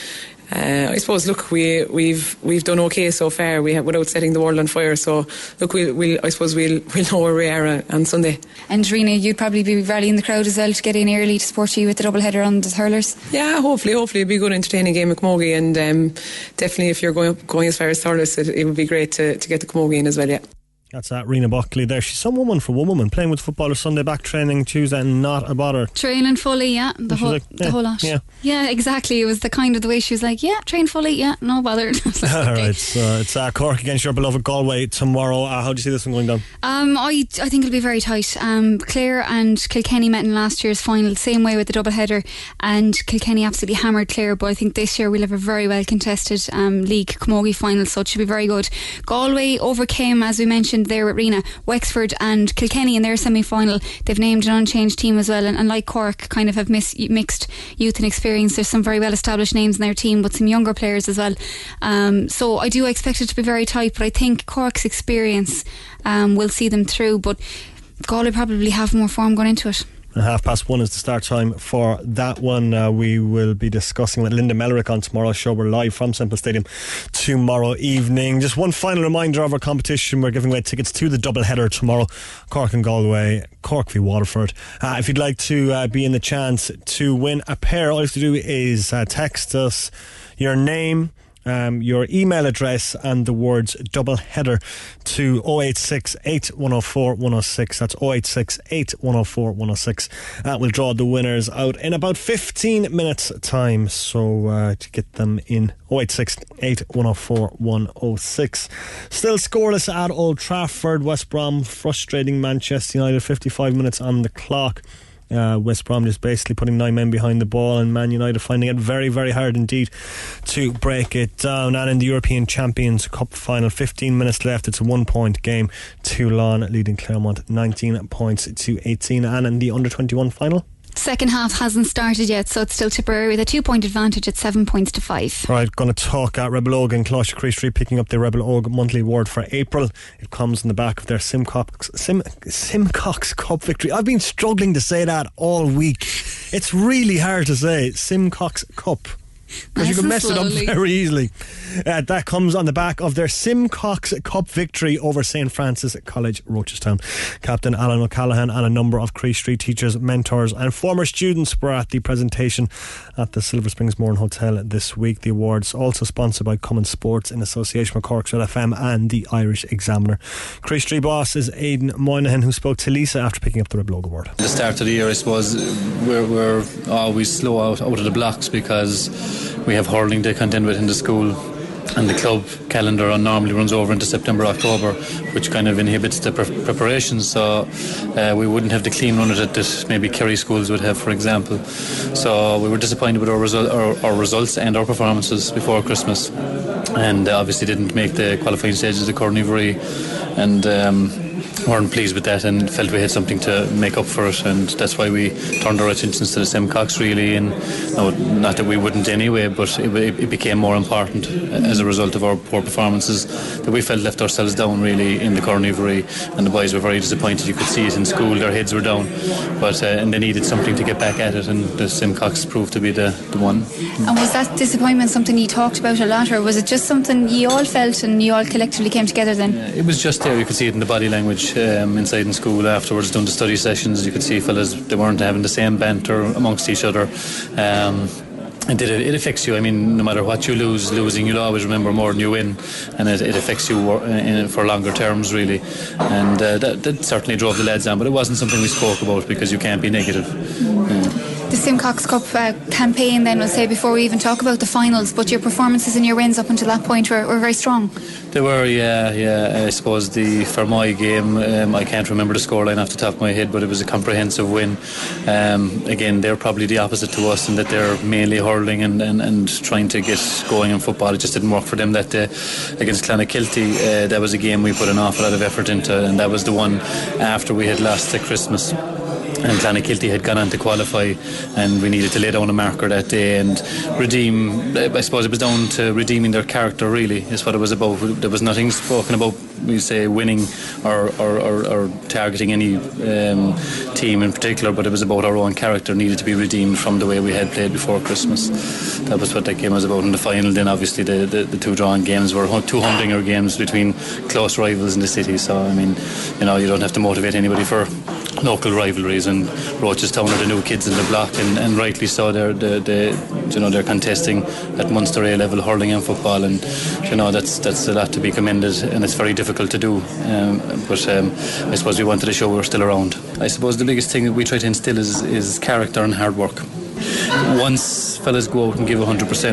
I suppose, look, we've done okay so far. Without setting the world on fire. So look, we'll know where we are on Sunday. And Rena, you'd probably be rallying the crowd as well to get in early to support you with the double header on the hurlers. Yeah, hopefully it'll be a good entertaining game at Camogie, and definitely if you're going as far as hurlers, it would be great to get the Camogie in as well. Yeah. That's Rena Buckley there. She's some woman for one woman, playing with footballers Sunday, back training Tuesday, and not a bother. Training fully, yeah. The whole lot. Yeah, exactly. It was the way she was like, yeah, train fully, yeah, no bother. Like, alright, so it's Cork against your beloved Galway tomorrow. How do you see this one going down? I think it'll be very tight. Clare and Kilkenny met in last year's final, same way with the double header, and Kilkenny absolutely hammered Clare, but I think this year we'll have a very well contested league Camogie final, so it should be very good. Galway overcame, as we mentioned there with Rena, Wexford and Kilkenny in their semi-final. They've named an unchanged team as well, and like Cork, kind of have mixed youth and experience. There's some very well established names in their team, but some younger players as well, so I do expect it to be very tight, but I think Cork's experience will see them through, but Galway probably have more form going into it. 1:30 is the start time for that one. We will be discussing with Linda Mellerick on tomorrow's show. We're live from Semple Stadium tomorrow evening. Just one final reminder of our competition. We're giving away tickets to the double header tomorrow, Cork and Galway, Cork v Waterford. If you'd like to be in the chance to win a pair, all you have to do is text us your name, your email address and the words double header to 086 8104 106. That's 086 8104 106. We'll draw the winners out in about 15 minutes time, so to get them in 086 8104 106. Still scoreless at Old Trafford. West Brom frustrating Manchester United, 55 minutes on the clock. West Brom just basically putting 9 men behind the ball, and Man United finding it very, very hard indeed to break it down. And in the European Champions Cup final, 15 minutes left. It's a 1-point game. Toulon leading Clermont 19 points to 18. And in the under-21 final, Second half hasn't started yet, so it's still Tipperary with a 2-point advantage at 7 points to 5. Right, going to talk at Rebel Og and Closh Creek Street picking up the Rebel Og monthly award for April. It comes in the back of their Simcox Cup victory. I've been struggling to say that all week. It's really hard to say. Simcox Cup. Because you can mess it up very easily. That comes on the back of their Simcox Cup victory over St. Francis College, Rochestown. Captain Alan O'Callaghan and a number of Creek Street teachers, mentors and former students were at the presentation at the Silver Springs Mourne Hotel this week. The awards also sponsored by Common Sports in association with Cork's Red FM and the Irish Examiner. Creek Street boss is Aidan Moynihan, who spoke to Lisa after picking up the Rebel Og award. At the start of the year, I suppose we're always slow out of the blocks because we have hurling to contend with in the school, and the club calendar normally runs over into September, October, which kind of inhibits the preparations, so we wouldn't have the clean run that maybe Kerry schools would have, for example. So we were disappointed with our results and our performances before Christmas, and obviously didn't make the qualifying stages of the Cornivery, and weren't pleased with that and felt we had something to make up for it, and that's why we turned our attentions to the Simcox really, and not that we wouldn't anyway, but it became more important as a result of our poor performances that we felt left ourselves down really in the Cornivery, and the boys were very disappointed. You could see it in school, their heads were down, but and they needed something to get back at it, and the Simcox proved to be the one. And was that disappointment something you talked about a lot, or was it just something you all felt and you all collectively came together then? It was just there, you could see it in the body language inside in school afterwards, doing the study sessions. You could see fellas, they weren't having the same banter amongst each other. It affects you. I mean, no matter what you losing, you'll always remember more than you win, and it affects you for longer terms really, and that certainly drove the lads on, but it wasn't something we spoke about because you can't be negative. The Simcox Cup campaign then, we'll say, before we even talk about the finals, but your performances and your wins up until that point were very strong. They were, yeah. I suppose the Fermoy game, I can't remember the scoreline off the top of my head, but it was a comprehensive win. Again, they're probably the opposite to us in that they're mainly hurling and trying to get going in football. It just didn't work for them that day against Clonakilty. That was a game we put an awful lot of effort into, and that was the one after we had lost at Christmas. And Clonakilty had gone on to qualify, and we needed to lay down a marker that day and redeem. I suppose it was down to redeeming their character really, is what it was about. There was nothing spoken about, we say, winning or targeting any team in particular, but it was about our own character needed to be redeemed from the way we had played before Christmas. That was what that game was about. In the final then obviously the two drawn games were two humdinger games between close rivals in the city, so I mean, you don't have to motivate anybody for local rivalries, and Rochestown are the new kids in the block, and rightly so. They're contesting at Munster A level hurling and football, and that's a lot to be commended, and it's very difficult to do, but I suppose we wanted to show we're still around. I suppose the biggest thing that we try to instill is character and hard work. Once fellas go out and give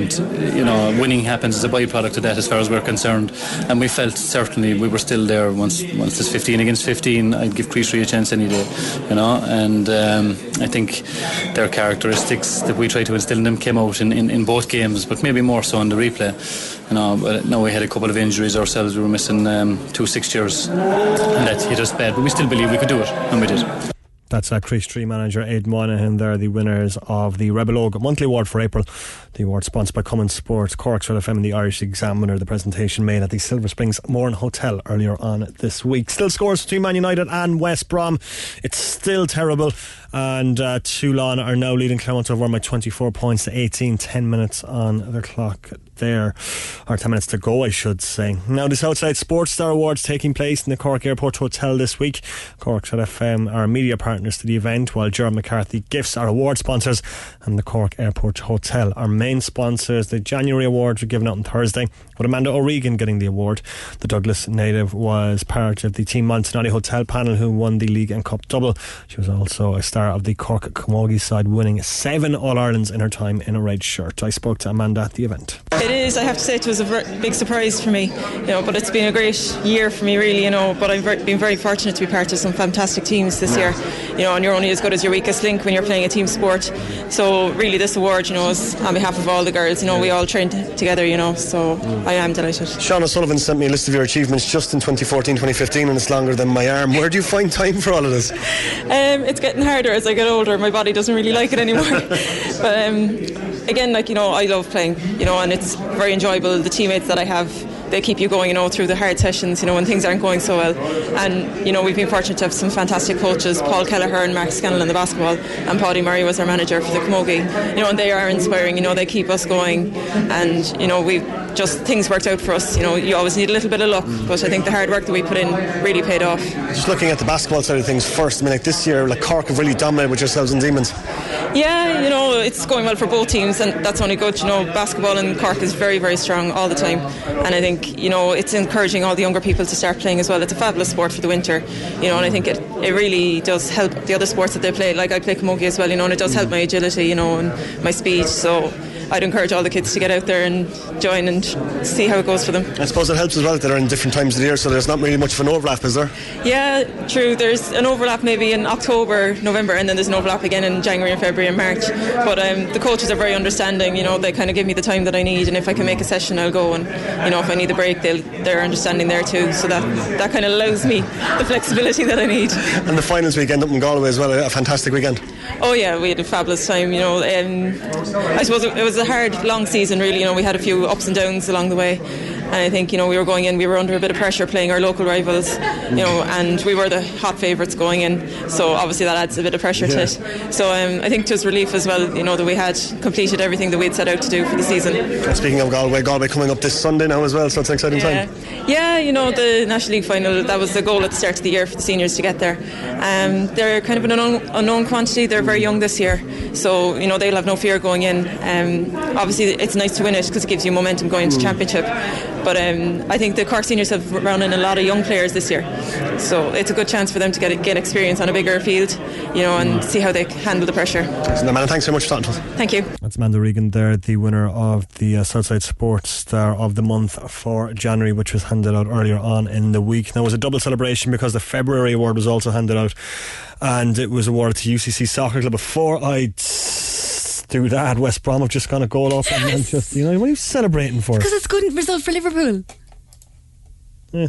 100%, winning happens as a byproduct of that as far as we're concerned, and we felt certainly we were still there once it's 15 against 15. I'd give Creek Street a chance any day, and I think their characteristics that we try to instill in them came out in both games, but maybe more so in the replay. But now we had a couple of injuries ourselves. We were missing 2 6-years, and that hit us bad, but we still believe we could do it, and we did. That's Creek Street manager Aidan Moynihan. They're the winners of the Rebel Og monthly award for April. The award sponsored by Common Sports, Cork's Red FM and the Irish Examiner. The presentation made at the Silver Springs Mourne Hotel earlier on this week. Still scores between Man United and West Brom. It's still terrible, and Toulon are now leading Clermont over by 24 points to 18. 10 minutes on the clock there, or 10 minutes to go I should say. Now the Southside Sports Star Awards taking place in the Cork Airport Hotel this week. Cork's Red FM are media partners to the event, while Gerard McCarthy Gifts are award sponsors, and the Cork Airport Hotel are main sponsors. The January awards were given out on Thursday, with Amanda O'Regan getting the award. The Douglas native was part of the Team Montenotte Hotel panel who won the League and Cup double. She was also a star of the Cork Camogie side, winning 7 All-Irelands in her time in a red shirt. I spoke to Amanda at the event. It is, I have to say, it was a big surprise for me, but it's been a great year for me really, but I've been very fortunate to be part of some fantastic teams this year. and you're only as good as your weakest link when you're playing a team sport. So really this award, is on behalf of all the girls. We all trained together, so I am delighted. Sean O'Sullivan sent me a list of your achievements just in 2014-2015, and it's longer than my arm. Where do you find time for all of this? It's getting harder as I get older. My body doesn't really like it anymore. But again, I love playing, and it's very enjoyable. The teammates that I have, they keep you going, through the hard sessions, when things aren't going so well. And, we've been fortunate to have some fantastic coaches, Paul Kelleher and Mark Scannell in the basketball, and Paddy Murray was our manager for the Camogie. And they are inspiring, they keep us going. And, things worked out for us. You always need a little bit of luck, but I think the hard work that we put in really paid off. Just looking at the basketball side of things first, this year, Cork have really dominated with yourselves and Demons. Yeah, it's going well for both teams, and that's only good. Basketball in Cork is very, very strong all the time, and I think it's encouraging all the younger people to start playing as well. It's a fabulous sport for the winter, and I think it really does help the other sports that they play. Like I play camogie as well, and it does help my agility, and my speed. So I'd encourage all the kids to get out there and join and see how it goes for them. I suppose it helps as well that they're in different times of the year, so there's not really much of an overlap, is there? Yeah, true. There's an overlap maybe in October, November, and then there's an overlap again in January and February and March. But the coaches are very understanding. They kind of give me the time that I need, and if I can make a session, I'll go. And if I need a break, they're understanding there too. So that kind of allows me the flexibility that I need. And the finals weekend up in Galway as well, a fantastic weekend. Oh yeah, we had a fabulous time. I suppose it was a hard, long season really. We had a few ups and downs along the way, and I think we were going in, we were under a bit of pressure playing our local rivals, and we were the hot favourites going in, so obviously that adds a bit of pressure to it. So I think it was relief as well, that we had completed everything that we'd set out to do for the season. And speaking of Galway coming up this Sunday now as well, so it's an exciting time. Yeah, the National League final, that was the goal at the start of the year for the seniors to get there. They're kind of an unknown quantity. They're very young this year, so they'll have no fear going in. Obviously it's nice to win it because it gives you momentum going into championship, but I think the Cork seniors have run in a lot of young players this year, so it's a good chance for them to get experience on a bigger field, and see how they handle the pressure. Amanda, thanks so much for talking to us. Thank you. That's Amanda Regan there, the winner of the Southside Sports Star of the Month for January, which was handed out earlier on in the week. Now it was a double celebration because the February award was also handed out, and it was awarded to UCC Soccer Club. Before I do that, West Brom have just gone a goal off, and then just, what are you celebrating for? Because it's a good result for Liverpool. Yeah.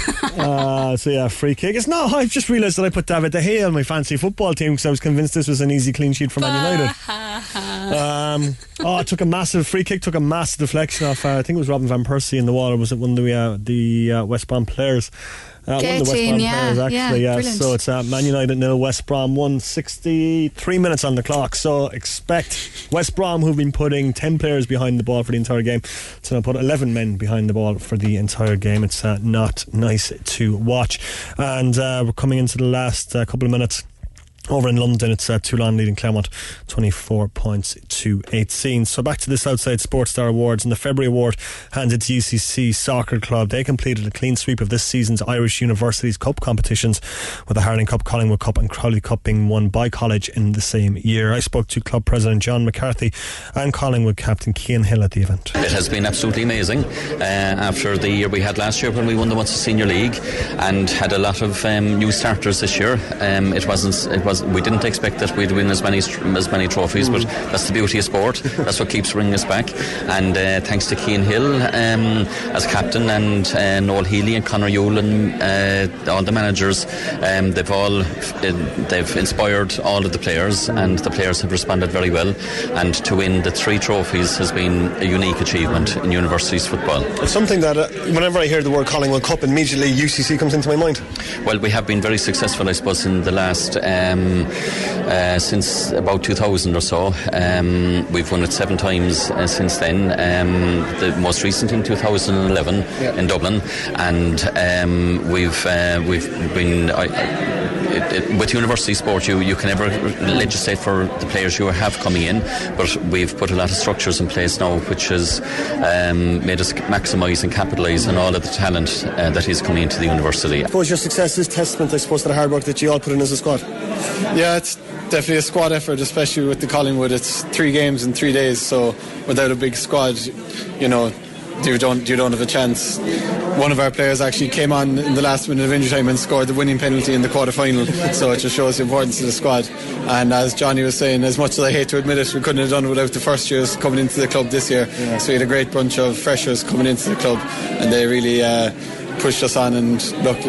Free kick. It's not. I've just realised that I put David De Gea on my fancy football team because I was convinced this was an easy clean sheet for Man United. It took a massive free kick, took a massive deflection off. I think it was Robin van Persie in the wall, or was it one of the West Brom players? One of the West Brom players, actually. So it's Man United 0, West Brom 1, 63 minutes on the clock. So expect West Brom, who've been putting 10 players behind the ball for the entire game, to now put 11 men behind the ball for the entire game. It's not nice to watch. And we're coming into the last couple of minutes. Over in London, it's Toulon leading Clermont 24 points to 18. So back to the Southside Sports Star Awards, and the February award handed to UCC Soccer Club. They completed a clean sweep of this season's Irish Universities Cup competitions, with the Harling Cup, Collingwood Cup and Crowley Cup being won by College in the same year. I spoke to club president John McCarthy and Collingwood captain Cian Hill at the event. It has been absolutely amazing after the year we had last year when we won the Munster Senior League and had a lot of new starters this year. We didn't expect that we'd win as many trophies, but that's the beauty of sport. That's what keeps bringing us back. And thanks to Cian Hill as captain, and Noel Healy and Conor Yule and all the managers, they've inspired all of the players, and the players have responded very well. And to win the 3 trophies has been a unique achievement in universities football. It's something that whenever I hear the word Collingwood Cup, immediately UCC comes into my mind. Well, we have been very successful, I suppose, in the last since about 2000 or so. We've won it 7 times since then, the most recent in 2011 in Dublin, and we've been with university sport, you can never legislate for the players you have coming in, but we've put a lot of structures in place now which has made us maximise and capitalise on all of the talent that is coming into the university. I suppose your success is testament, I suppose, to the hard work that you all put in as a squad. Yeah, it's definitely a squad effort, especially with the Collingwood. It's 3 games in 3 days, so without a big squad, you don't have a chance. One of our players actually came on in the last minute of injury time and scored the winning penalty in the quarter-final, so it just shows the importance of the squad. And as Johnny was saying, as much as I hate to admit it, we couldn't have done it without the first years coming into the club this year. So we had a great bunch of freshers coming into the club, and they really pushed us on, and look,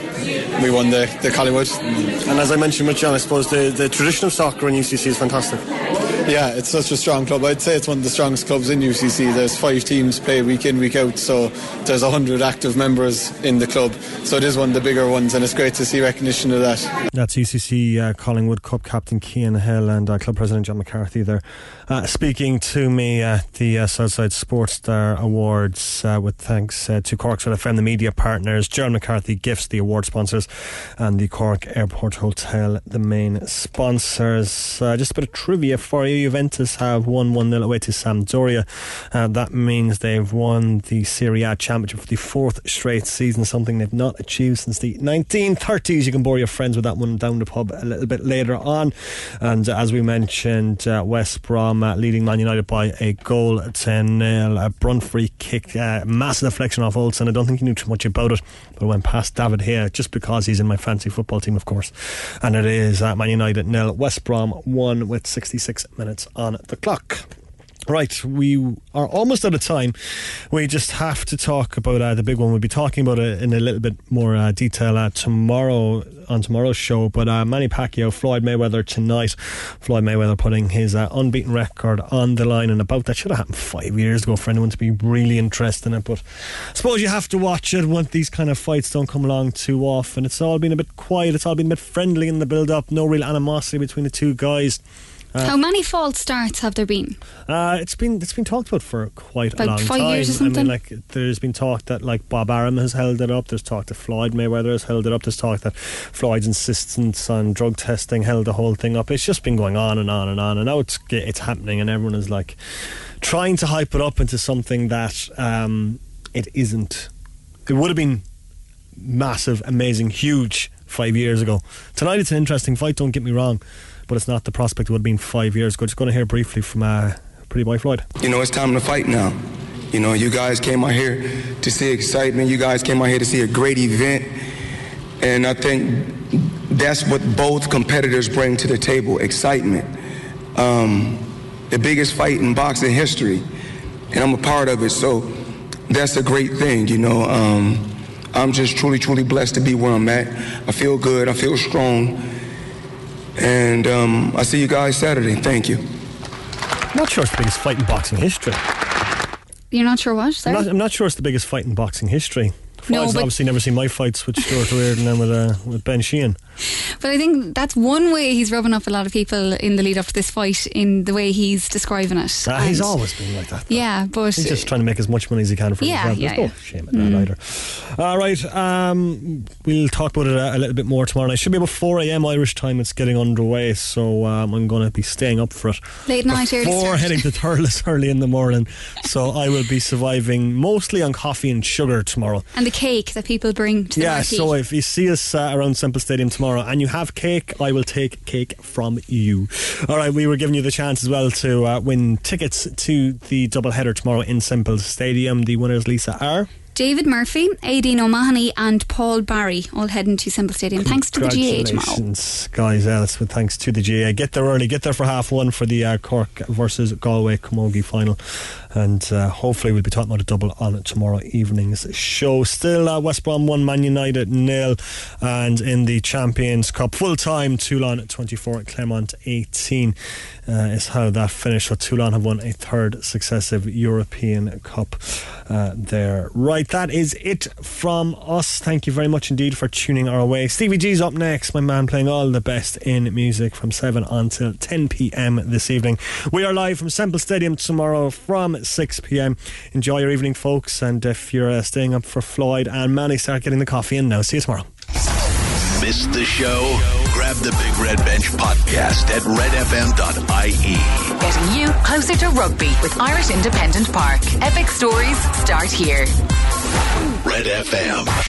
we won the Collingwood. And as I mentioned with John, I suppose the tradition of soccer in UCC is fantastic. Yeah, it's such a strong club. I'd say it's one of the strongest clubs in UCC. There's 5 teams play week in, week out, so there's 100 active members in the club, so it is one of the bigger ones, and it's great to see recognition of that. That's UCC Collingwood Cup captain Cian Hill and club president John McCarthy there speaking to me at the Southside Sports Star Awards with thanks to Cork's FM, the media partners, John McCarthy Gifts, the award sponsors, and the Cork Airport Hotel, the main sponsors. Just a bit of trivia for you. Juventus have won 1-0 away to Sampdoria. That means they've won the Serie A championship for the 4th straight season, something they've not achieved since the 1930s. You can bore your friends with that one down the pub a little bit later on. And as we mentioned, West Brom leading Man United by a goal, 10-0. A Brunt free kick, massive deflection off Olsen. I don't think he knew too much about it, but it went past David Hay, just because he's in my fantasy football team, of course. And it is Man United 0, West Brom 1 with 66 minutes on the clock. Right, we are almost out of time. We just have to talk about the big one. We'll be talking about it in a little bit more detail tomorrow on tomorrow's show. But Manny Pacquiao, Floyd Mayweather tonight. Floyd Mayweather putting his unbeaten record on the line, and about that should have happened 5 years ago for anyone to be really interested in it. But I suppose you have to watch it when these kind of fights don't come along too often. It's all been a bit quiet. It's all been a bit friendly in the build-up. No real animosity between the two guys. How many false starts have there been? It's been talked about for quite a long time. 5 years or something? I mean, like, there's been talk that like Bob Arum has held it up. There's talk that Floyd Mayweather has held it up. There's talk that Floyd's insistence on drug testing held the whole thing up. It's just been going on and on and on, and now it's happening, and everyone is like trying to hype it up into something that it isn't. It would have been massive, amazing, huge 5 years ago. Tonight it's an interesting fight, don't get me wrong, but it's not the prospect it would have been 5 years ago. Just going to hear briefly from Pretty Boy Floyd. You know, it's time to fight now. You know, you guys came out here to see excitement. You guys came out here to see a great event. And I think that's what both competitors bring to the table, excitement. The biggest fight in boxing history. And I'm a part of it, so that's a great thing, you know. I'm just truly, truly blessed to be where I'm at. I feel good. I feel strong. And I see you guys Saturday. Thank you. I'm not sure it's the biggest fight in boxing history. You're not sure what? Sorry? I'm not sure it's the biggest fight in boxing history. No, I've obviously never seen my fights with Stuart Reardon and with Ben Sheehan. But I think that's one way he's rubbing up a lot of people in the lead up to this fight, in the way he's describing it. He's always been like that, though. Yeah, but he's just trying to make as much money as he can for himself. There's no shame in that either. Right, we'll talk about it a little bit more tomorrow night. It should be about 4 a.m. Irish time. It's getting underway, so I'm going to be staying up for it late night, early start. Before heading to Thurles early in the morning. So I will be surviving mostly on coffee and sugar tomorrow. And the cake that people bring to the marquee. So if you see us around Semple Stadium tomorrow and you have cake, I will take cake from you. Alright, we were giving you the chance as well to win tickets to the doubleheader tomorrow in Semple Stadium. The winners, Lisa, are David Murphy, Aideen O'Mahony and Paul Barry, all heading to Semple Stadium. Thanks to the GA tomorrow. Congratulations, guys. That's with thanks to the GA. Get there early, get there for 1:30 for the Cork versus Galway Camogie final. And hopefully we'll be talking about a double on tomorrow evening's show. Still West Brom 1, Man United 0. And in the Champions Cup, full time, Toulon 24, Clermont 18 is how that finished. So Toulon have won a third successive European Cup there. Right, that is it from us. Thank you very much indeed for tuning our way. Stevie G's up next, my man, playing all the best in music from 7 until 10 p.m. this evening. We are live from Semple Stadium tomorrow from 6 p.m. Enjoy your evening, folks, and if you're staying up for Floyd and Manny, start getting the coffee in now. See you tomorrow. Missed the show? Grab the Big Red Bench podcast at redfm.ie. Getting you closer to rugby with Irish Independent Park. Epic stories start here. Red FM.